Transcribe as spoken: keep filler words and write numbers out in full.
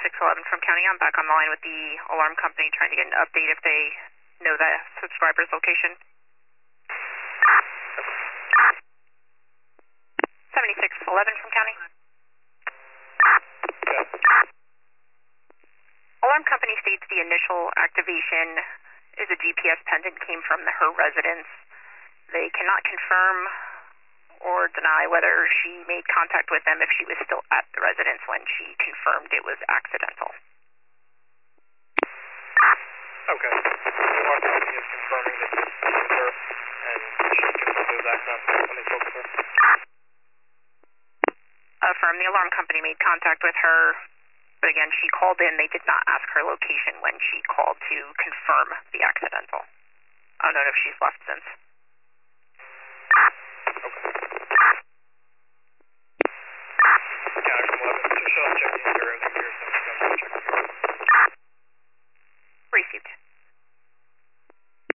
seventy-six eleven from County. I'm back on the line with the alarm company trying to get an update if they know the subscriber's location. seventy-six eleven from County. Alarm company states the initial activation is a G P S pendant, came from her residence. They cannot confirm or deny whether she made contact with them if she was still at the residence when she confirmed it was accidental. Okay. Alarm company is confirming that this is her and she confirmed it was accidental when they spoke with her. Affirm, the alarm company made contact with her, but again, she called in. They did not ask her location when she called to confirm the accidental. I don't know if she's left since.